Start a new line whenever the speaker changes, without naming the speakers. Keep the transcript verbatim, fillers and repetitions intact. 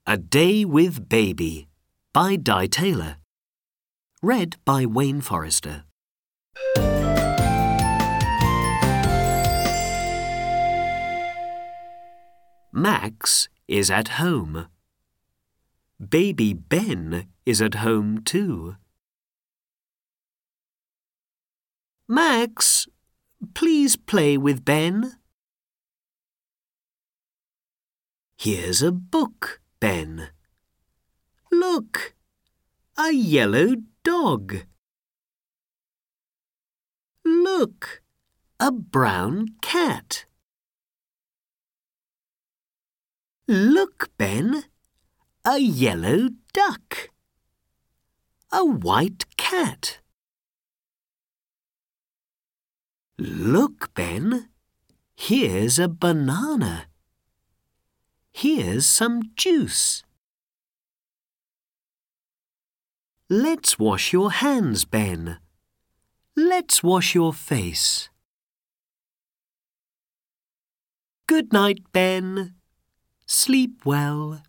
A Day with Baby by Di Taylor. Read by Wayne Forrester. Max is at home. Baby Ben is at home too. Max, please play with Ben. Here's a book, Ben. Look, a yellow dog. Look, a brown cat. Look, Ben, a yellow duck. A white cat. Look, Ben, here's a banana. Here's some juice. Let's wash your hands, Ben. Let's wash your face. Good night, Ben. Sleep well.